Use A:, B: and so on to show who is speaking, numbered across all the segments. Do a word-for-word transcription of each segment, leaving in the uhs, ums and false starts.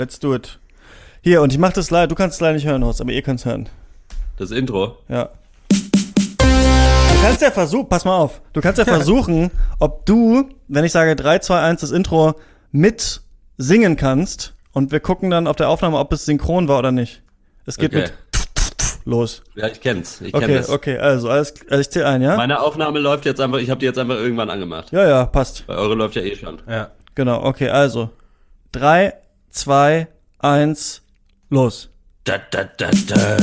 A: Let's do it. Hier, und ich mach das leider, du kannst es leider nicht hören, Horst, aber ihr könnt es hören.
B: Das Intro?
A: Ja. Du kannst ja versuchen, pass mal auf, du kannst ja versuchen, ob du, wenn ich sage drei, zwei, eins, das Intro mit singen kannst und wir gucken dann auf der Aufnahme, ob es synchron war oder nicht. Es geht
B: Okay.
A: mit los.
B: Ja, ich kenn's. Ich kenn
A: Okay,
B: das.
A: okay, also, alles, also ich zähle ein, ja?
B: Meine Aufnahme läuft jetzt einfach, ich habe die jetzt einfach irgendwann angemacht.
A: Ja, ja, passt.
B: Weil eure läuft ja eh schon.
C: Ja.
A: Genau, okay, also. drei, zwei, eins, los.
B: Da, da, da, da.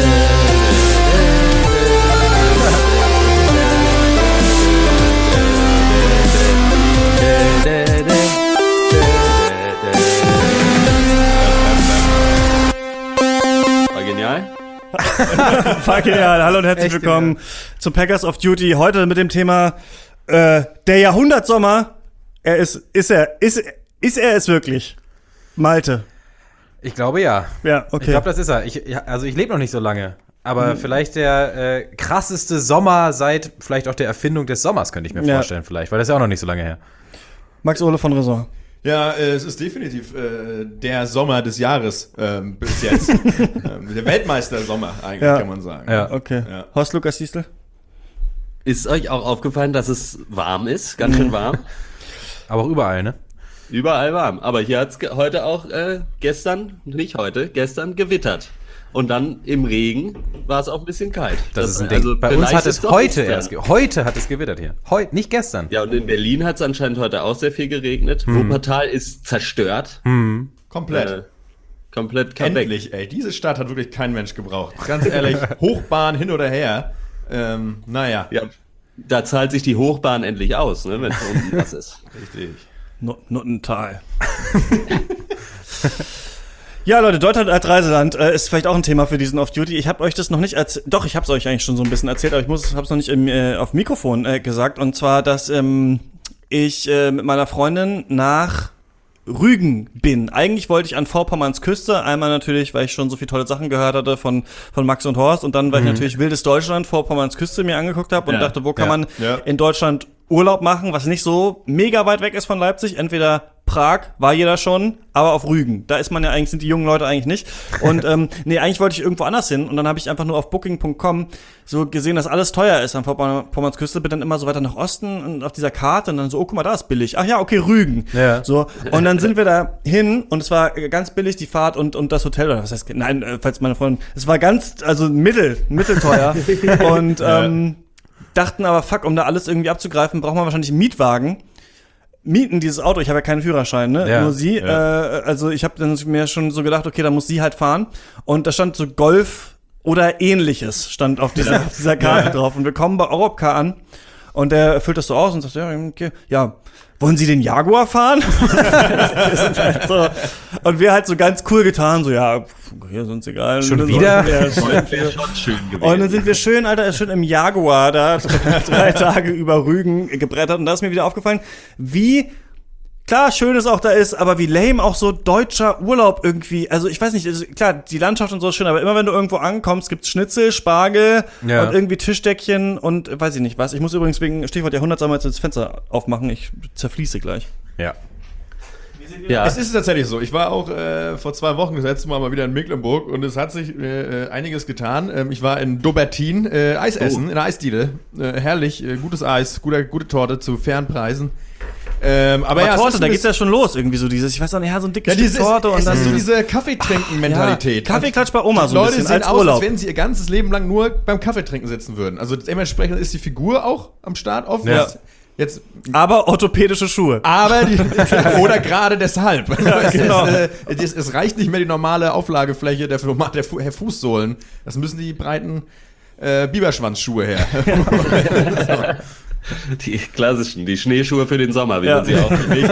B: War genial.
A: Fuck yeah, hallo und herzlich
C: Echt
A: willkommen zu Packers of Duty. Heute mit dem Thema äh, der Jahrhundertsommer. Er ist, ist er, ist, ist er es wirklich? Malte.
C: Ich glaube ja.
A: Ja, okay.
C: Ich glaube, das ist er. Ich, ja, also ich lebe noch nicht so lange. Aber hm. vielleicht der äh, krasseste Sommer seit vielleicht auch der Erfindung des Sommers, könnte ich mir
A: Ja.
C: vorstellen vielleicht. Weil das ist ja auch noch nicht so lange her.
A: Max Ole von Raison.
D: Ja, äh, es ist definitiv äh, der Sommer des Jahres ähm, bis jetzt. ähm, der Weltmeister-Sommer eigentlich,
A: Ja.
D: kann man sagen.
C: Ja.
A: Okay.
D: Ja.
A: Horst Lukas Diestel?
B: Ist euch auch aufgefallen, dass es warm ist? Ganz schön warm.
C: Aber auch überall, ne?
B: Überall warm. Aber hier hat's ge- heute auch, äh, gestern, nicht heute, gestern gewittert. Und dann im Regen war es auch ein bisschen kalt.
C: Das, ist ein Ding. Bei uns
B: vielleicht
C: hat es
B: ist doch
C: heute
B: nichts dran.
C: erst, ge- heute hat es gewittert hier. Heute, nicht gestern.
B: Ja, und in Berlin hat es anscheinend heute auch sehr viel geregnet.
C: Hm.
B: Wuppertal ist zerstört.
C: Hm.
D: Komplett.
B: Äh, komplett kam weg.
D: Endlich, ey. Diese Stadt hat wirklich kein Mensch gebraucht. Ganz ehrlich, Hochbahn hin oder her. Ähm, naja.
B: Ja, da zahlt sich die Hochbahn endlich aus, ne, wenn es unten was ist.
D: Richtig.
A: Not, Nuttental. Ja, Leute, Deutschland als Reiseland äh, ist vielleicht auch ein Thema für diesen Off-Duty. Ich habe euch das noch nicht erzählt. Doch, ich habe es euch eigentlich schon so ein bisschen erzählt, aber ich muss, habe es noch nicht im, äh, auf Mikrofon äh, gesagt. Und zwar, dass ähm, ich äh, mit meiner Freundin nach Rügen bin. Eigentlich wollte ich an Vorpommerns Küste. Einmal natürlich, weil ich schon so viele tolle Sachen gehört hatte von von Max und Horst. Und dann, weil ich natürlich wildes Deutschland, Vorpommerns Küste mir angeguckt habe und
D: Ja,
A: dachte, wo kann
D: ja,
A: man
D: ja.
A: in Deutschland Urlaub machen, was nicht so mega weit weg ist von Leipzig. Entweder Prag, war jeder schon, aber auf Rügen. Da ist man ja eigentlich, sind die jungen Leute eigentlich nicht. Und ähm, nee, eigentlich wollte ich irgendwo anders hin. Und dann habe ich einfach nur auf booking punkt com so gesehen, dass alles teuer ist an Vorpommerns Küste. Bin dann immer so weiter nach Osten und auf dieser Karte und dann so, oh, guck mal, da ist billig. Ach ja, okay, Rügen.
C: Ja.
A: So, und dann sind wir da hin und es war ganz billig, die Fahrt und, und das Hotel. Oder was heißt, nein, äh, falls meine Freundin, es war ganz, also mittel, mittelteuer. Und ähm, dachten aber, fuck, um da alles irgendwie abzugreifen, braucht man wahrscheinlich einen Mietwagen. Mieten dieses Auto, ich habe ja keinen Führerschein, ne?
C: Ja,
A: Nur sie.
D: ja.
A: Äh, also ich habe dann mir schon so gedacht, okay, da muss sie halt fahren. Und da stand so Golf oder ähnliches stand auf dieser, auf dieser Karte drauf. Und wir kommen bei Europcar an und der füllt das so aus und sagt, ja, okay, ja, wollen Sie den Jaguar fahren? Wir sind halt so, und wir halt so ganz cool getan, so, ja, hier ist uns egal.
C: Schon
A: Und dann
C: wieder?
A: So, ja,
B: Das wäre schon schön gewesen.
A: und dann sind wir schön, Alter, schön im Jaguar da drei Tage über Rügen gebrettert. Und da ist mir wieder aufgefallen, wie klar schön es auch da ist, aber wie lame auch so deutscher Urlaub irgendwie. Also ich weiß nicht, also, klar, die Landschaft und so ist schön, aber immer wenn du irgendwo ankommst, gibt's Schnitzel, Spargel
C: Ja.
A: und irgendwie Tischdeckchen und weiß ich nicht was. Ich muss übrigens wegen Stichwort Jahrhundertsommer jetzt das Fenster aufmachen. Ich zerfließe gleich.
C: Ja.
B: Ja.
D: Es ist tatsächlich so. Ich war auch äh, vor zwei Wochen das letzte Mal mal wieder in Mecklenburg und es hat sich äh, einiges getan. Ähm, ich war in Dobertin äh, Eis essen,
B: Oh.
D: in der Eisdiele. Äh, herrlich, äh, gutes Eis, guter, gute Torte zu fairen Preisen. Ähm, aber
A: Aber
D: ja, es
A: Torte,
D: ist
A: da
D: ein
A: geht's ja schon los irgendwie so dieses, ich weiß auch nicht, ja, so ein dickes
D: Ja,
A: Stück
D: dieses,
A: Torte und
D: es
A: dann
D: ist so diese Kaffeetrinken-Mentalität.
A: Ja, Kaffeeklatsch bei Oma
D: Die
A: so ein
D: Leute
A: bisschen
D: sehen
A: als
D: aus,
A: Urlaub.
D: als wenn sie ihr ganzes Leben lang nur beim Kaffeetrinken sitzen würden. Also dementsprechend ist die Figur auch am Start oft.
C: Ja.
D: Jetzt, jetzt,
A: Aber orthopädische Schuhe.
D: aber die, oder gerade deshalb. es,
A: genau.
D: ist, äh, es, es reicht nicht mehr die normale Auflagefläche der, der, Fu- der Fußsohlen. Das müssen die breiten äh, Biberschwanzschuhe her.
B: Die klassischen, die Schneeschuhe für den Sommer, wie
A: Ja.
B: man sie auch nennt.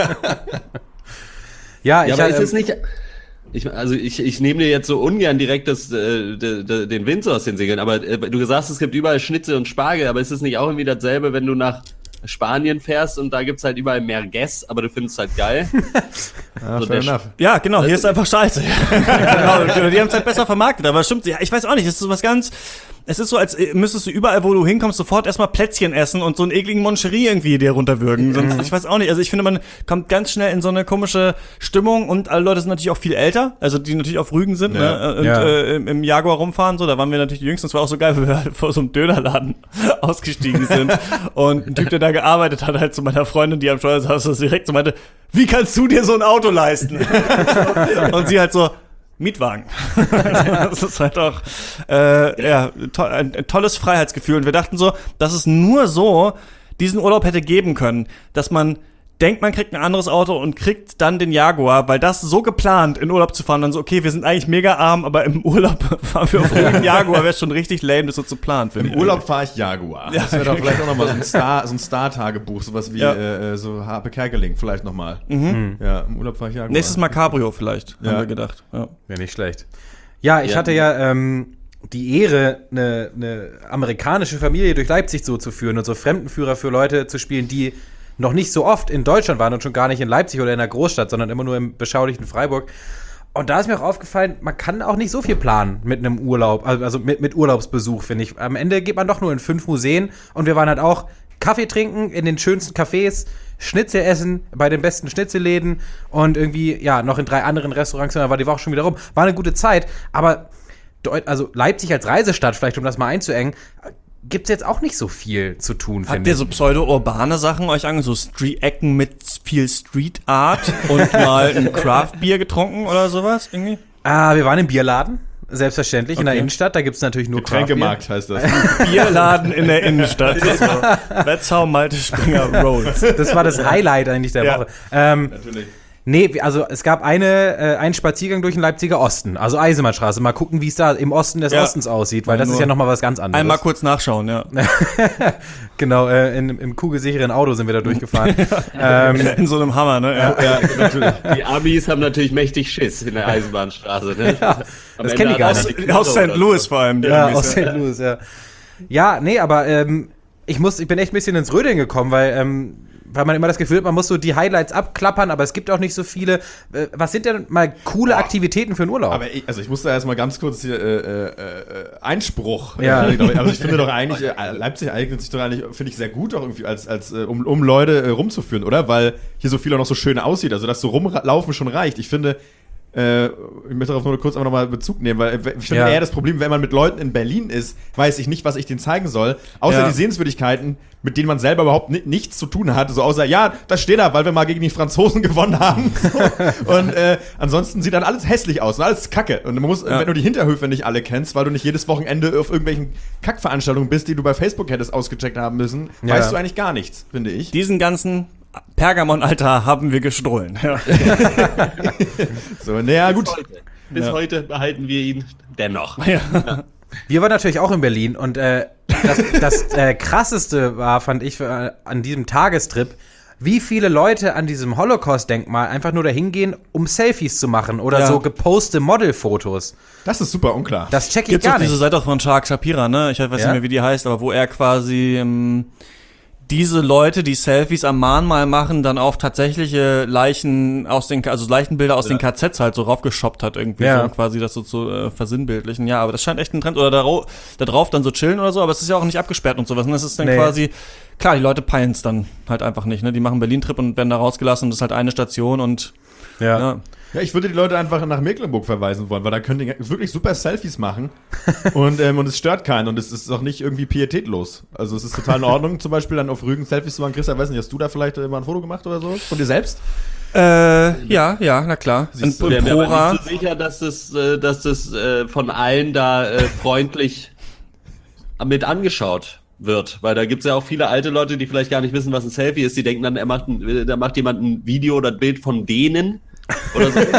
C: Ja, ich
B: Ja, aber ist
C: ähm,
B: es nicht. Ich, also ich, ich nehme dir jetzt so ungern direkt das, äh, de, de, den Wind so aus den Segeln, aber äh, du sagst, es gibt überall Schnitzel und Spargel, aber ist es nicht auch irgendwie dasselbe, wenn du nach Spanien fährst und da gibt's halt überall Merguez, aber du findest halt geil?
D: Ja,
B: So
D: fair
B: der
D: enough.
A: Ja, genau, hier ist einfach scheiße. genau, die haben es halt besser vermarktet, aber stimmt, ja, ich weiß auch nicht, das ist so was ganz, es ist so, als müsstest du überall, wo du hinkommst, sofort erstmal Plätzchen essen und so einen ekligen Moncherie irgendwie dir runterwürgen. Sonst, ich weiß auch nicht. Also ich finde, man kommt ganz schnell in so eine komische Stimmung und alle Leute sind natürlich auch viel älter, also die natürlich auf Rügen sind,
D: Ja.
A: ne? Und
C: Ja.
A: äh, im, im Jaguar rumfahren, so, da waren wir natürlich die Jüngsten. Das war auch so geil, weil wir halt vor so einem Dönerladen ausgestiegen sind und ein Typ, der da gearbeitet hat, halt zu meiner Freundin, die am Steuer saß, das direkt so meinte, wie kannst du dir so ein Auto leisten? Und sie halt so, Mietwagen. Das ist halt auch äh, ja, to- ein, ein tolles Freiheitsgefühl. Und wir dachten so, dass es nur so diesen Urlaub hätte geben können, dass man denkt, man kriegt ein anderes Auto und kriegt dann den Jaguar, weil das so geplant, in Urlaub zu fahren, dann so, okay, wir sind eigentlich mega arm, aber im Urlaub fahren wir auf einen Jaguar, wäre schon richtig lame, das so zu planen.
D: Im Urlaub fahre ich Jaguar.
A: Ja.
D: Das wäre doch vielleicht auch nochmal so ein Star, so ein Star-Tagebuch, sowas wie
A: Ja.
D: äh, so Harpe Kerkeling, vielleicht nochmal.
A: Mhm.
D: Ja, im Urlaub fahre ich Jaguar.
A: Nächstes Mal Cabrio vielleicht,
D: Ja.
A: haben wir gedacht. Ja.
C: Wäre nicht schlecht. Ja, ich
B: Ja.
C: hatte ja ähm, die Ehre, eine, eine amerikanische Familie durch Leipzig so zu führen und so Fremdenführer für Leute zu spielen, die noch nicht so oft in Deutschland waren und schon gar nicht in Leipzig oder in einer Großstadt, sondern immer nur im beschaulichen Freiburg. Und da ist mir auch aufgefallen, man kann auch nicht so viel planen mit einem Urlaub, also mit, mit Urlaubsbesuch, finde ich. Am Ende geht man doch nur in fünf Museen und wir waren halt auch Kaffee trinken in den schönsten Cafés, Schnitzel essen bei den besten Schnitzelläden und irgendwie, ja, noch in drei anderen Restaurants, und dann war die Woche schon wieder rum. War eine gute Zeit, aber Deut- also Leipzig als Reisestadt, vielleicht um das mal einzuengen, gibt's jetzt auch nicht so viel zu tun,
A: Habt
C: finde
A: ihr
C: ich.
A: so pseudo-urbane Sachen euch ange, so Street-Ecken mit viel Street Art und mal ein Craft-Bier getrunken oder sowas irgendwie?
C: Ah, wir waren im Bierladen, selbstverständlich, in der
A: Okay.
C: Innenstadt, da gibt's natürlich nur
D: Getränkemarkt heißt das.
A: Bierladen in der Innenstadt. So. That's how Malte Springer rolls.
C: Craft-Bier. Das war das Highlight eigentlich der
A: Ja.
C: Woche. Ähm,
D: Natürlich.
C: nee, also es gab eine, äh, einen Spaziergang durch den Leipziger Osten, also Eisenbahnstraße. Mal gucken, wie es da im Osten des
A: Ja.
C: Ostens aussieht, weil das
A: Nur
C: ist ja nochmal was ganz anderes.
A: Einmal kurz nachschauen, ja.
C: Genau, äh, in, im kugelsicheren Auto sind wir da durchgefahren. ähm,
A: In so einem Hammer, ne? Ja.
D: Ja, natürlich.
B: Die Amis haben natürlich mächtig Schiss in der Eisenbahnstraße. Ne?
C: Ja,
B: Am
C: das
B: Ende
C: kennen die
B: hat
C: gar
B: einer
C: nicht.
B: die Knarre
A: Aus
B: oder
A: Sankt
B: so.
A: Louis vor allem. Die
C: Ja,
A: Amis,
C: aus Sankt Louis, ja. Ja, nee, aber ähm, ich muss, ich bin echt ein bisschen ins Rödeln gekommen, weil, ähm, weil man immer das Gefühl hat, man muss so die Highlights abklappern, aber es gibt auch nicht so viele. Äh, was sind denn mal coole Aktivitäten für einen Urlaub?
D: Aber ich, also ich muss da erstmal ganz kurz hier äh, äh, äh, Einspruch.
C: Ja.
D: Äh, glaub ich. Also ich finde doch eigentlich, äh, Leipzig eignet sich doch eigentlich, finde ich, sehr gut auch irgendwie, als, als äh, um, um Leute äh, rumzuführen, oder? Weil hier so viel auch noch so schön aussieht. Also dass so rumlaufen schon reicht. Ich finde, äh, ich möchte darauf nur kurz einfach nochmal Bezug nehmen, weil äh, ich finde
C: Ja.
D: eher das Problem, wenn man mit Leuten in Berlin ist, weiß ich nicht, was ich denen zeigen soll. Außer
A: Ja.
D: die Sehenswürdigkeiten, mit denen man selber überhaupt ni nichts zu tun hat. So außer, ja, das steht da, weil wir mal gegen die Franzosen gewonnen haben. So. Und äh, ansonsten sieht dann alles hässlich aus und alles kacke. Und man muss,
A: Ja.
D: wenn du die Hinterhöfe nicht alle kennst, weil du nicht jedes Wochenende auf irgendwelchen Kackveranstaltungen bist, die du bei Facebook hättest ausgecheckt haben müssen,
C: Ja.
D: weißt du eigentlich gar nichts, finde ich.
A: Diesen ganzen Pergamon-Altar haben wir gestohlen. Ja.
D: So, naja, gut.
B: Bis heute. Bis
A: Ja.
B: heute behalten wir ihn dennoch.
C: Wir waren natürlich auch in Berlin und äh, das, das äh, krasseste war, fand ich, äh, an diesem Tagestrip, wie viele Leute an diesem Holocaust-Denkmal einfach nur dahin gehen, um Selfies zu machen oder
A: Ja.
C: so geposte Modelfotos.
D: Das ist super unklar.
C: Das check ich
A: Gibt's
C: gar
A: auch diese
C: nicht.
A: Seite auch von Shark Shapira, ne? Ich weiß
C: Ja?
A: nicht mehr, wie die heißt, aber wo er quasi ähm, diese Leute, die Selfies am Mahnmal machen, dann auf tatsächliche Leichen aus den, also Leichenbilder aus den K Zs halt so raufgeschoppt hat irgendwie,
C: Ja.
A: so, um quasi das so zu äh, versinnbildlichen. Ja, aber das scheint echt ein Trend. Oder da, da drauf dann so chillen oder so, aber es ist ja auch nicht abgesperrt und sowas. Und das ist dann
C: Nee.
A: quasi, klar, die Leute peilen es dann halt einfach nicht, ne? Die machen Berlin-Trip und werden da rausgelassen und das ist halt eine Station und
C: Ja.
A: ja.
D: Ja, ich würde die Leute einfach nach Mecklenburg verweisen wollen, weil da können die wirklich super Selfies machen und, ähm, und es stört keinen und es ist auch nicht irgendwie pietätlos. Also es ist total in Ordnung, zum Beispiel dann auf Rügen Selfies zu machen. Christian, weiß nicht, hast du da vielleicht äh, mal ein Foto gemacht oder so? Von dir selbst?
A: Äh, ja, ja, na klar. In,
D: Siehst du,
A: in
B: Ich bin mir
A: Prora.
B: aber nicht so sicher, dass das, äh, dass das äh, von allen da äh, freundlich mit angeschaut wird. Weil da gibt's ja auch viele alte Leute, die vielleicht gar nicht wissen, was ein Selfie ist. Die denken dann, er macht ein, da macht jemand ein Video oder ein Bild von denen oder so.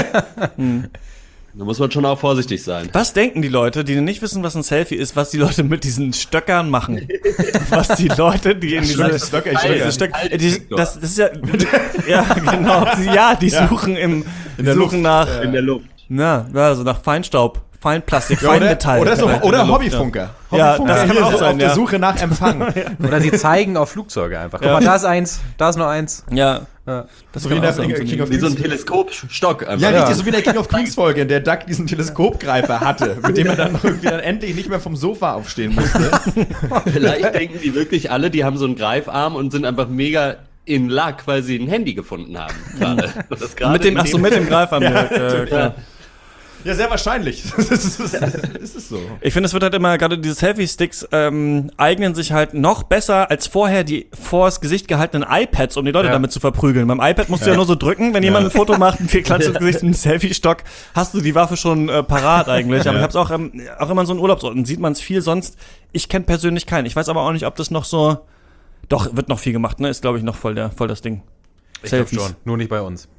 B: Da muss man schon auch vorsichtig sein.
A: Was denken die Leute, die nicht wissen, was ein Selfie ist, was die Leute mit diesen Stöckern machen? Was die Leute, die in diese,
D: Stimmt, Stöcker, ich
A: diese
D: Stöcker.
A: Stöck, äh, die, das, das ist ja, ja, genau, ja, die
D: Ja.
A: suchen im,
D: In
A: die
D: der
A: suchen
D: Luft.
A: nach,
B: In der Luft.
A: Na, ja, so nach Feinstaub, Feinplastik,
D: Ja, oder,
A: Feinmetall.
D: oder, so,
A: vielleicht in
D: oder
A: der Luft,
D: Hobbyfunker.
A: Ja,
D: Hobbyfunker
A: das kann
D: hier
A: auch
D: so
A: sein,
D: auf der
A: ja.
D: Suche nach Empfang.
C: Oder sie zeigen auf Flugzeuge einfach. Guck
A: Ja.
C: mal, da ist eins, da ist noch eins.
A: Ja,
C: Ja.
A: das
D: So wie
A: kann
D: in
A: auch
D: der
A: sein.
D: King of
B: Wie so ein
D: Queens.
B: Teleskopstock einfach.
D: Ja,
C: Ja.
D: richtig, so wie in der King of Queens Folge, in der Doug diesen Teleskopgreifer hatte, mit dem er dann irgendwie dann endlich nicht mehr vom Sofa aufstehen musste.
B: Vielleicht denken die wirklich alle, die haben so einen Greifarm und sind einfach mega in Luck, weil sie ein Handy gefunden haben. Gerade. Und das gerade
A: Mit dem,
B: in
A: ach so, mit dem Greifer.
D: Ja.
A: äh, klar.
D: Ja, sehr wahrscheinlich. Das ist, das ist es so.
A: Ich finde, es wird halt immer, gerade diese Selfie-Sticks ähm, eignen sich halt noch besser als vorher die vors Gesicht gehaltenen iPads, um die Leute
C: Ja.
A: damit zu verprügeln. Beim iPad musst du ja nur so drücken, wenn jemand ein Foto macht, ein viel ins Gesicht, einen Selfie-Stock, hast du die Waffe schon äh, parat eigentlich. Aber
D: Ja.
A: ich hab's auch, ähm, auch immer in so einen Urlaubsorten, sieht man es viel sonst. Ich kenne persönlich keinen. Ich weiß aber auch nicht, ob das noch so, doch, wird noch viel gemacht, ne? Ist, glaube ich, noch voll, der, voll das Ding.
C: Ich glaube schon, nur nicht bei uns.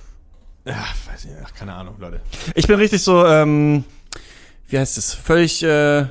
D: Ja, weiß ich nicht, ach, keine Ahnung, Leute.
A: Ich bin richtig so, ähm, wie heißt es, völlig, äh,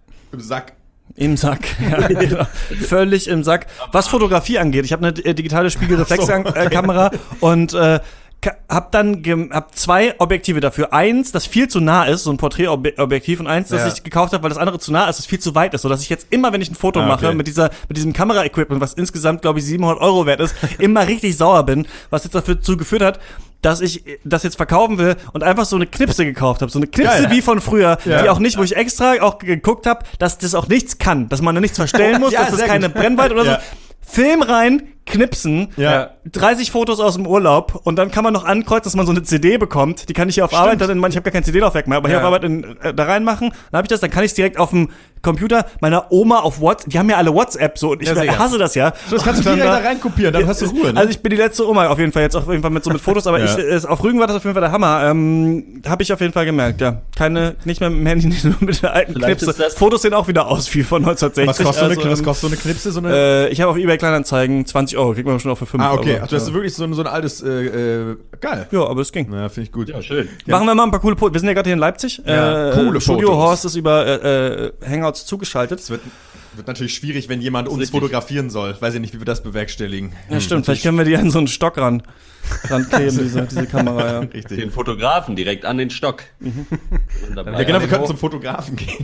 D: Sack.
A: Im Sack, ja, genau. Völlig im Sack. Was Fotografie angeht, ich habe eine äh, digitale Spiegelreflexkamera und äh, ka- hab dann gem- hab zwei Objektive dafür. Eins, das viel zu nah ist, so ein Porträtobjektiv, und eins, das
C: Ja.
A: ich gekauft habe, weil das andere zu nah ist, das viel zu weit ist, so dass ich jetzt immer, wenn ich ein Foto
D: Ah,
A: mache
D: okay.
A: mit dieser mit diesem Kameraequipment, was insgesamt glaube ich siebenhundert Euro wert ist, immer richtig sauer bin, was jetzt dazu geführt hat, dass ich das jetzt verkaufen will und einfach so eine Knipse gekauft habe. So eine Knipse
D: Geil.
A: wie von früher,
D: Ja.
A: die auch nicht, wo ich extra auch geguckt habe, dass das auch nichts kann, dass man da nichts verstellen muss,
D: Ja,
A: dass das
D: sehr
A: keine
D: gut.
A: Brennweite oder
D: Ja.
A: so. Film rein, knipsen,
D: Ja.
A: dreißig Fotos aus dem Urlaub und dann kann man noch ankreuzen, dass man so eine C D bekommt. Die kann ich hier auf Arbeit dann in, ich habe gar kein C D-Laufwerk mehr, aber hier
C: Ja.
A: auf Arbeit in, äh, da reinmachen. Dann habe ich das, dann kann ich es direkt auf dem Computer meiner Oma auf WhatsApp, die haben ja alle WhatsApp so und ich
C: Ja, sicher.
A: hasse das ja.
D: Das kannst du
A: Dann
D: direkt
A: war-
D: da reinkopieren, dann hast du Ruhe. Ne?
A: Also ich bin die letzte Oma auf jeden Fall jetzt auf jeden Fall mit so mit Fotos, aber
D: Ja.
A: ich äh, auf Rügen war das auf jeden Fall der Hammer. Ähm, habe ich auf jeden Fall gemerkt, ja. Keine, nicht mehr mit dem Handy, nicht nur mit der alten
B: Vielleicht
A: Knipse.
B: ist das-
A: Fotos sehen auch wieder aus wie von neunzehnhundertsechzig.
D: was, kostet so eine,
A: Also,
D: was
A: ähm,
D: kostet so eine Knipse? So eine
A: Äh, ich habe auf eBay Kleinanzeigen zwanzig Euro, kriegt man schon auch für fünf
D: ah, okay.
A: Euro.
D: Ach, du hast
A: ja.
D: wirklich so ein, so ein altes, äh, äh, geil.
A: Ja, aber es ging.
D: Ja, finde ich gut.
B: Ja, schön.
A: Machen wir mal ein paar coole Fotos. Wir sind ja gerade hier in Leipzig.
D: Ja,
A: äh,
D: coole
A: Studio
D: Fotos.
A: Horst ist über äh, äh, Hangouts zugeschaltet.
D: Es wird, wird natürlich schwierig, wenn jemand uns
B: richtig.
D: fotografieren soll. Weiß ich nicht, wie wir das bewerkstelligen.
A: Ja, stimmt. Vielleicht können wir die an so einen Stock ran, rankleben, diese, diese Kamera, ja.
D: Richtig.
B: Den Fotografen direkt an den Stock. Wunderbar.
D: Ja, genau, wir
C: den
D: könnten
C: hoch.
D: zum Fotografen gehen.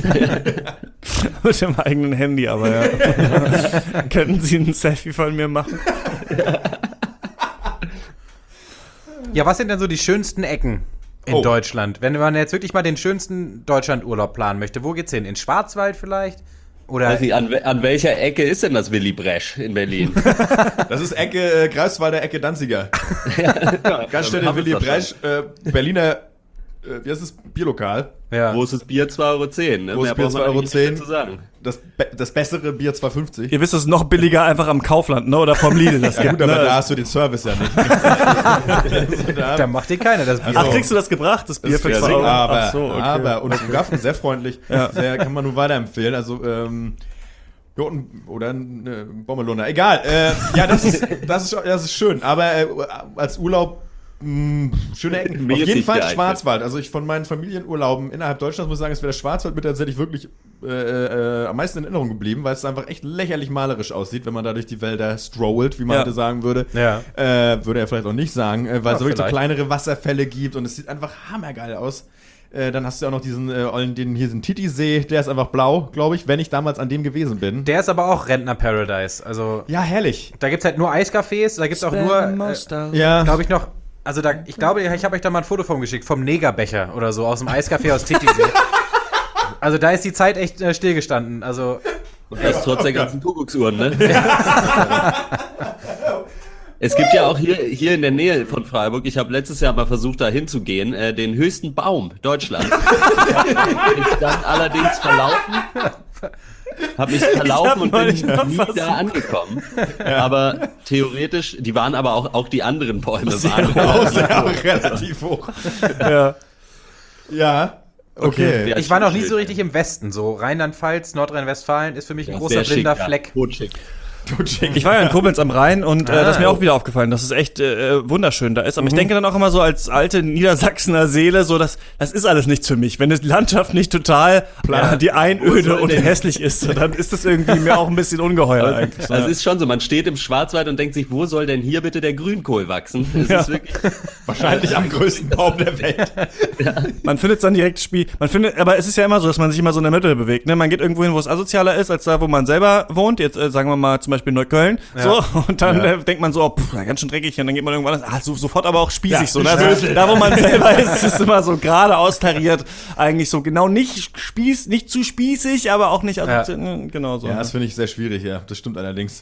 A: Mit dem eigenen Handy, aber ja. Könnten Sie ein Selfie von mir machen?
C: Ja, was sind denn so die schönsten Ecken in
D: Oh.
C: Deutschland? Wenn man jetzt wirklich mal den schönsten Deutschlandurlaub planen möchte, wo geht's hin? In Schwarzwald vielleicht? Oder
B: Weiß nicht, an, we- an welcher Ecke ist denn das Willy Bresch in Berlin?
D: Das ist Ecke äh, Greifswalder, Ecke Danziger. Gaststätte
B: Haben
D: Willy
B: wir's
D: Bresch, äh, Berliner, äh, wie heißt es, Bierlokal.
C: ja.
B: Großes Bier zwei Euro zehn. Ne?
D: Großes
B: Mehr
D: Bier
B: braucht man
D: zwei Euro
B: eigentlich nicht mehr
D: zehn.
B: zu sagen.
D: Das, be das bessere Bier zwei fünfzig.
A: Ihr wisst, es ist noch billiger einfach am Kaufland, ne? Oder vom Lidl. Das
D: Ja,
A: gibt,
D: gut, aber
A: ne?
D: da hast du den Service ja nicht. Also da-
C: Da macht dir keiner das Bier.
A: Ach, kriegst du das gebracht, das Bier
D: Das
A: für
D: ist
A: zwei Euro?
D: aber,
A: Ach so, okay.
D: aber, und Fotografen sehr freundlich. Sehr, kann man nur weiterempfehlen. Also, ähm, ja, und- oder eine Bommelunder. Egal. Äh, ja, das ist, das ist, das ist schön. Aber äh, als Urlaub, mh, schöne Ecken. Auf
B: Mäßig
D: jeden Fall
B: geeignet.
D: Schwarzwald. Also ich von meinen Familienurlauben innerhalb Deutschlands muss ich sagen, es wäre der Schwarzwald mit tatsächlich wirklich äh, äh, am meisten in Erinnerung geblieben, weil es einfach echt lächerlich malerisch aussieht, wenn man da durch die Wälder strollt, wie man
A: Ja.
D: heute sagen würde.
C: Ja.
D: Äh, würde er vielleicht auch nicht sagen, äh, weil
C: Ja,
D: es wirklich so
C: vielleicht.
D: kleinere Wasserfälle gibt und es sieht einfach hammergeil aus. Äh, dann hast du ja auch noch diesen, äh, ollen- den, hier diesen Titisee, der ist einfach blau, glaube ich, wenn ich damals an dem gewesen bin.
C: Der ist aber auch Rentner-Paradise. Also,
D: Ja, herrlich.
C: da gibt's halt nur Eiscafés, da gibt's auch nur, äh,
D: Ja.
C: glaube ich noch, also da, ich glaube, ich habe euch da mal ein Foto von geschickt, vom Negerbecher oder so, aus dem Eiscafé aus Titisee. Also da ist die Zeit echt äh, stillgestanden. Also,
B: Und das trotz der ganzen Kuckucksuhren, ne? Es gibt ja auch hier, hier in der Nähe von Freiburg, ich habe letztes Jahr mal versucht, da hinzugehen, äh, den höchsten Baum Deutschlands. Ich habe mich dann allerdings verlaufen. Habe mich verlaufen und bin
A: neulich mal
B: nie
A: versucht.
B: da angekommen. Aber theoretisch, die waren aber auch, auch die anderen Bäume waren
D: Auch sehr auch relativ hoch.
A: Ja.
D: Ja. Okay.
B: Ja,
C: ich war noch nie
B: schön.
C: so richtig im Westen. So Rheinland-Pfalz, Nordrhein-Westfalen ist für mich ein
B: Ja,
C: großer
B: sehr schick,
C: blinder
B: ja.
C: Fleck.
B: Totschick.
A: Ich war ja in Koblenz am Rhein und äh,
C: Ah,
A: das ist mir
C: oh.
A: auch wieder aufgefallen, dass es echt äh, wunderschön da ist. Aber ich denke dann auch immer so als alte Niedersachsener Seele, so das, das ist alles nichts für mich. Wenn die Landschaft nicht total ja, die Einöde und hässlich ist, dann ist das irgendwie mir auch ein bisschen ungeheuer eigentlich.
B: Das ist schon so, man steht im Schwarzwald und denkt sich, wo soll denn hier bitte der Grünkohl wachsen? Das
A: Ja.
B: ist wirklich
D: Wahrscheinlich am größten Baum der Welt.
A: Man findet dann direkt Spiel. Man findet, aber es ist ja immer so, dass man sich immer so in der Mitte bewegt. Ne? Man geht irgendwo hin, wo es asozialer ist, als da, wo man selber wohnt. Jetzt äh, sagen wir mal zum Beispiel Neukölln.
C: Ja.
A: So, und dann
D: Ja.
A: äh, denkt man so, oh, pff, ganz schön dreckig. Und dann geht man irgendwann, ah, so, sofort aber auch spießig.
D: Ja,
A: so, ne? Also, da, wo man selber ist, ist immer so gerade austariert. Eigentlich so genau nicht spieß, nicht zu spießig, aber auch nicht asozial. Ja. Genau so.
D: Ja, das finde ich sehr schwierig, ja. Das stimmt allerdings.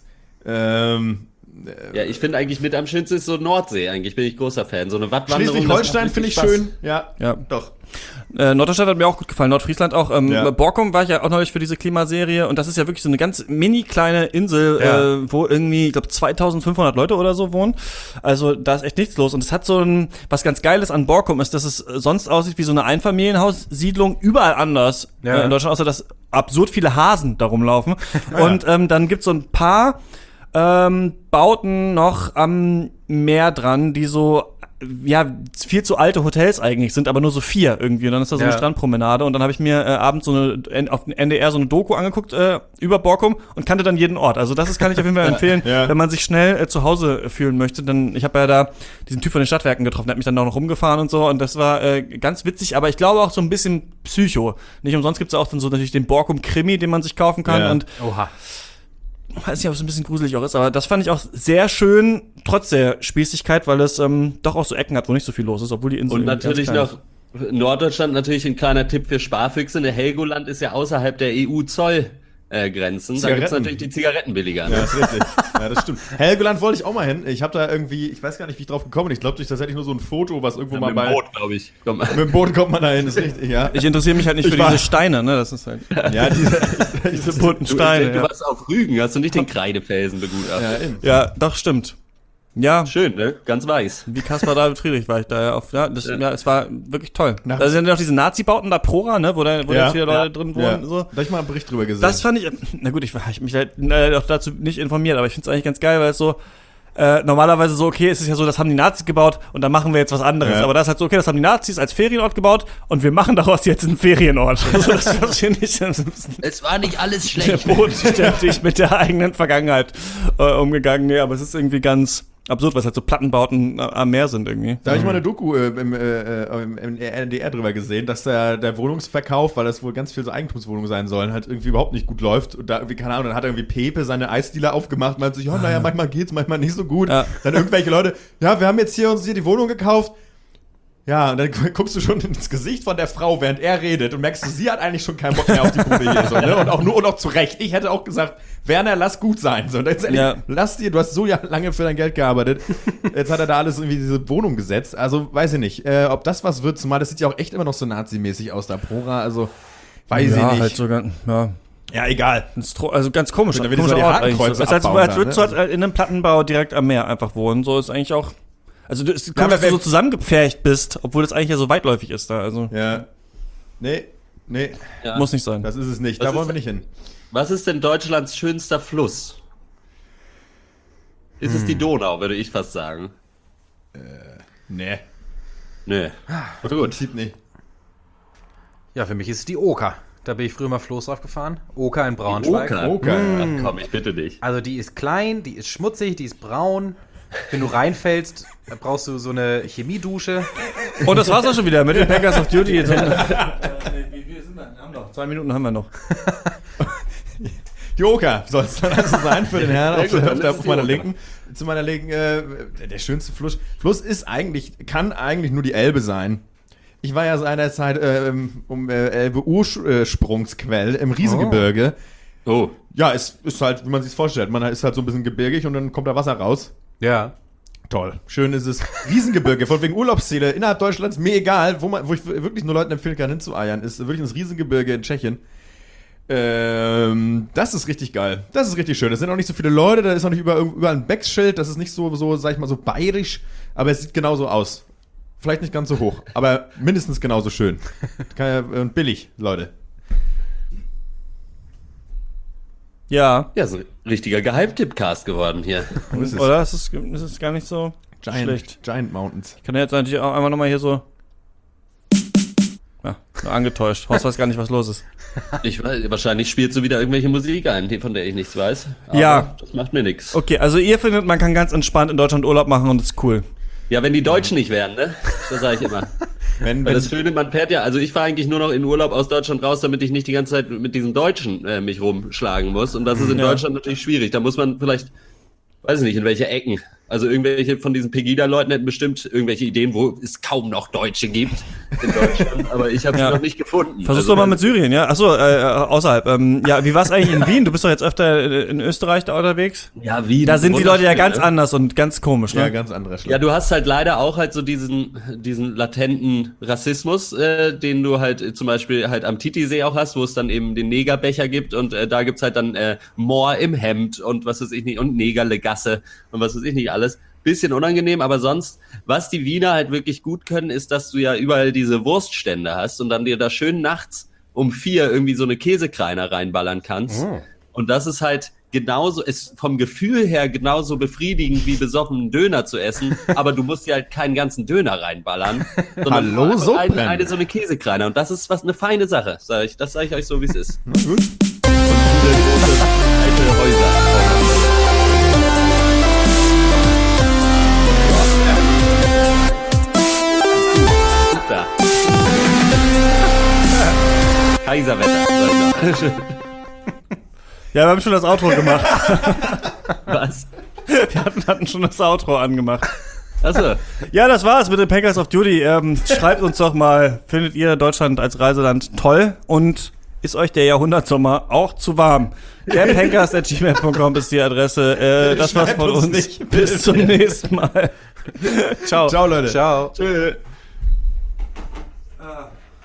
D: Ähm,
B: Ja, ich finde eigentlich mit am schönsten ist so Nordsee eigentlich, bin ich großer Fan. So eine Wattwanderung.
D: Schleswig-Holstein
B: das macht
D: finde ich
B: richtig
D: schön. Ja,
A: Ja.
D: doch.
A: Äh, Norddeutschland hat mir auch gut gefallen, Nordfriesland auch. Ähm,
D: Ja.
A: Borkum war ich ja auch neulich für diese Klimaserie und das ist ja wirklich so eine ganz mini kleine Insel,
D: Ja.
A: äh, wo irgendwie, ich glaube, zweitausendfünfhundert Leute oder so wohnen. Also da ist echt nichts los und es hat so ein, was ganz Geiles an Borkum ist, dass es sonst aussieht wie so eine Einfamilienhaussiedlung überall anders
C: Ja.
A: äh, in Deutschland, außer dass absurd viele Hasen da rumlaufen. Und ähm, dann gibt's so ein paar ähm, Bauten noch am Meer dran, die so ja, viel zu alte Hotels eigentlich sind, aber nur so vier irgendwie. Und dann ist da so eine
C: Ja.
A: Strandpromenade und dann habe ich mir äh, abends so eine N- auf N D R so eine Doku angeguckt äh, über Borkum und kannte dann jeden Ort. Also das ist, kann ich auf jeden Fall empfehlen,
D: Ja.
A: wenn man sich schnell äh, zu Hause fühlen möchte. Denn ich habe ja da diesen Typ von den Stadtwerken getroffen, der hat mich dann auch noch rumgefahren und so und das war äh, ganz witzig, aber ich glaube auch so ein bisschen Psycho. Nicht umsonst gibt's ja auch dann so natürlich den Borkum-Krimi, den man sich kaufen kann
D: Ja.
A: und
C: Oha.
A: weiß nicht, ob es ein bisschen gruselig auch ist, aber das fand ich auch sehr schön, trotz der Spießigkeit, weil es ähm, doch auch so Ecken hat, wo nicht so viel los ist, obwohl die Insel
B: Und
A: ganz
B: natürlich
A: klein
B: noch Norddeutschland, natürlich ein kleiner Tipp für Sparfüchse. Ne, Helgoland ist ja außerhalb der E U-Zollgrenzen. Äh, Grenzen. da gibt's
D: Zigaretten.
B: natürlich die Zigaretten billiger.
D: Ja, das ist richtig. Ja, das stimmt. Helgoland wollte ich auch mal hin. Ich habe da irgendwie, ich weiß gar nicht, wie ich drauf gekommen bin. Ich glaube, durch tatsächlich nur so ein Foto, was irgendwo mal
B: Mit
D: bei.
B: dem Boot, glaube ich. Komm.
D: Mit dem Boot kommt man da hin, ist richtig, ja.
A: Ich interessiere mich halt nicht
D: Ich
A: für
D: war-
A: diese Steine, ne? Das ist halt
D: Ja, diese,
A: diese bunten
B: Du,
A: Steine.
B: du
A: Ja.
B: warst auf Rügen, hast du nicht den Kreidefelsen begutachtet.
D: ja, eben.
A: ja, doch, stimmt. Ja,
B: Schön, ne? Ganz weiß.
A: wie Caspar David Friedrich war ich da ja auf. Ja, das, ja. es war wirklich toll.
D: Nachts-
A: Da sind ja noch diese Nazi-Bauten da, Prora, ne? Wo da, wo
D: Ja.
A: da viele Leute
B: Ja.
A: drin
D: Ja.
A: wohnen. So.
D: Da hab ich mal einen Bericht drüber gesehen.
A: Das fand ich, na gut, ich war ich hab mich halt äh, auch dazu nicht informiert, aber ich finde es eigentlich ganz geil, weil es so, äh, normalerweise so, okay, es ist ja so, das haben die Nazis gebaut und dann machen wir jetzt was anderes.
D: Ja.
A: Aber das ist halt so, okay, das haben die Nazis als Ferienort gebaut und wir machen daraus jetzt einen Ferienort. Also das, das finde ich ein bisschen
B: Es war nicht alles
A: der bodenständig mit der eigenen Vergangenheit äh, umgegangen. Nee, aber es ist irgendwie ganz absurd, was halt so Plattenbauten äh, am Meer sind irgendwie.
D: Da habe ich mal eine Doku äh, im, äh, im, im N D R drüber gesehen, dass der, der Wohnungsverkauf, weil das wohl ganz viel so Eigentumswohnungen sein sollen, halt irgendwie überhaupt nicht gut läuft. Und da irgendwie, keine Ahnung, dann hat irgendwie Pepe seine Eisdealer aufgemacht, meinte so, ja, naja, manchmal geht's, manchmal nicht so gut.
A: Ja.
D: Dann irgendwelche Leute, ja, wir haben jetzt hier uns hier die Wohnung gekauft. Ja, und dann guckst du schon ins Gesicht von der Frau, während er redet und merkst du, sie hat eigentlich schon keinen Bock mehr auf die Bude hier. So, ne? Und auch nur und auch zu Recht. Ich hätte auch gesagt, Werner, lass gut sein. So, und jetzt ehrlich,
A: Ja.
D: lass dir, du hast so ja lange für dein Geld gearbeitet. Jetzt hat er da alles irgendwie diese Wohnung gesetzt. Also weiß ich nicht, äh, ob das was wird. Zumal das sieht ja auch echt immer noch so nazimäßig aus, da Prora. Also weiß ich nicht.
A: halt so ganz, ja.
D: Ja, egal.
A: Das ist tro- Also ganz komisch.
D: Dann will ich
A: komischer
D: so die
A: Ort eigentlich.
D: Hakenkreuze
A: So. Es ist, als,
D: abbauen
A: als
D: dann,
A: würdest
D: ne?
A: du halt in einem Plattenbau direkt am Meer einfach wohnen. So ist eigentlich auch. Also du, es kommt, dass du
D: wer-
A: so zusammengepfercht bist, obwohl das eigentlich ja so weitläufig ist da. Also
D: Ja. Nee, nee,
B: Ja.
A: muss nicht sein.
D: das ist es nicht.
B: Was
D: Da wollen
B: ist-
D: wir nicht hin.
B: Was ist denn Deutschlands schönster Fluss? Ist es die Donau, würde ich fast sagen.
D: Nee.
B: Nö.
D: Im
B: Gut.
D: Prinzip nicht.
C: Ja, für mich ist es die Oker. Da bin ich früher mal Floß drauf gefahren. Oker in Braunschweig.
B: Oker.
D: Oker.
B: Ach komm, ich bitte dich.
C: Also die ist klein, die ist schmutzig, die ist braun. Wenn du reinfällst, brauchst du so eine Chemiedusche.
A: Und das war's auch schon wieder mit den Packers of Duty. Jetzt haben wir, wie viel sind wir? Haben noch. Zwei Minuten haben wir noch.
D: Die Oker soll es dann also sein für den Herrn
B: Ja,
D: auf,
B: gut,
D: der-
B: dann
D: auf, der,
B: ist es
D: auf
B: die
D: meiner
B: Oker.
D: Linken. Zu meiner Linken, äh, der schönste Fluss. Fluss ist eigentlich, kann eigentlich nur die Elbe sein. Ich war ja seinerzeit äh, um äh, Elbe-Ursprungsquell im Riesengebirge.
B: Oh.
D: Ja, es ist halt, wie man sich vorstellt. Man ist halt so ein bisschen gebirgig und dann kommt da Wasser raus.
C: Ja.
D: Toll. Schön ist es. Riesengebirge, von wegen Urlaubsziele innerhalb Deutschlands, mir egal, wo, man, wo ich wirklich nur Leuten empfehlen kann, hinzueiern, ist wirklich das Riesengebirge in Tschechien. Ähm, das ist richtig geil. Das ist richtig schön. Es sind auch nicht so viele Leute, da ist auch nicht überall, überall ein Becksschild, das ist nicht so, so, sag ich mal, so bayerisch, aber es sieht genauso aus. Vielleicht nicht ganz so hoch, aber mindestens genauso schön. Kann ja, und billig, Leute.
A: Ja.
B: Ja, so ein richtiger Geheimtipp-Cast geworden hier.
D: Wo ist es?
A: Oder? Es ist, es ist gar nicht so
D: Giant,
A: schlecht.
D: Giant Mountains.
A: Ich kann jetzt natürlich auch einmal nochmal hier so. Ja, nur angetäuscht. Horst weiß gar nicht, was los ist.
B: Ich weiß, wahrscheinlich spielst du wieder irgendwelche Musik ein, die- von der ich nichts weiß. Aber
A: Ja.
B: das macht mir nichts.
A: Okay, also ihr findet, man kann ganz entspannt in Deutschland Urlaub machen und das ist cool.
B: Ja, wenn die Deutschen nicht wären, ne? Das sage ich immer.
D: Wenn,
B: Weil
D: wenn,
B: das Schöne, man fährt ja, also ich fahre eigentlich nur noch in Urlaub aus Deutschland raus, damit ich nicht die ganze Zeit mit diesen Deutschen äh, mich rumschlagen muss. Und das ist in
A: Ja.
B: Deutschland natürlich schwierig. Da muss man vielleicht, weiß ich nicht, in welche Ecken. Also irgendwelche von diesen Pegida-Leuten hätten bestimmt irgendwelche Ideen, wo es kaum noch Deutsche gibt in Deutschland. Aber ich habe sie
A: Ja.
B: noch nicht gefunden.
A: Versuch's
B: Also
A: doch mal
B: das-
A: mit Syrien, ja? Achso, äh, außerhalb. Ähm, ja, wie war's eigentlich in Wien? Du bist doch jetzt öfter äh, in Österreich da unterwegs?
B: Ja, wie?
A: Da sind die Leute ja ganz
B: ne?
A: anders und ganz komisch, ne?
D: ja, ganz anderer Schlag.
B: Ja, du hast halt leider auch halt so diesen, diesen latenten Rassismus, äh, den du halt äh, zum Beispiel halt am Titisee auch hast, wo es dann eben den Negerbecher gibt und äh, da gibt's halt dann äh, Moor im Hemd und was weiß ich nicht und Negerlegasse und was weiß ich nicht alles. Bisschen unangenehm, aber sonst, was die Wiener halt wirklich gut können, ist, dass du ja überall diese Wurststände hast und dann dir da schön nachts um vier irgendwie so eine Käsekreiner reinballern kannst.
C: Oh.
B: Und das ist halt genauso, ist vom Gefühl her genauso befriedigend wie besoffenen Döner zu essen, aber du musst dir halt keinen ganzen Döner reinballern, sondern
D: Hallo,
B: nur
D: so
B: eine,
D: brennen.
B: eine so eine Käsekreiner. Und das ist was eine feine Sache, sag ich. Das sage ich euch so, wie es ist.
D: Na gut.
B: Und viele große alte Häuser. Da. Kaiserwetter. sag ich noch.
A: Ja, wir haben schon das Outro gemacht.
B: Was?
A: Wir hatten, hatten schon das Outro angemacht.
B: Achso.
A: Ja, das war's mit den Packers of Duty. Ähm, schreibt uns doch mal, findet ihr Deutschland als Reiseland toll und ist euch der Jahrhundertsommer auch zu warm? Der packers at gmail punkt com ist die Adresse. Äh, das war's
D: Schreibt
A: von
D: uns
A: uns.
D: nicht,
A: Bis zum nächsten Mal. Ciao.
D: Ciao, Leute.
C: Ciao.
B: Tschö.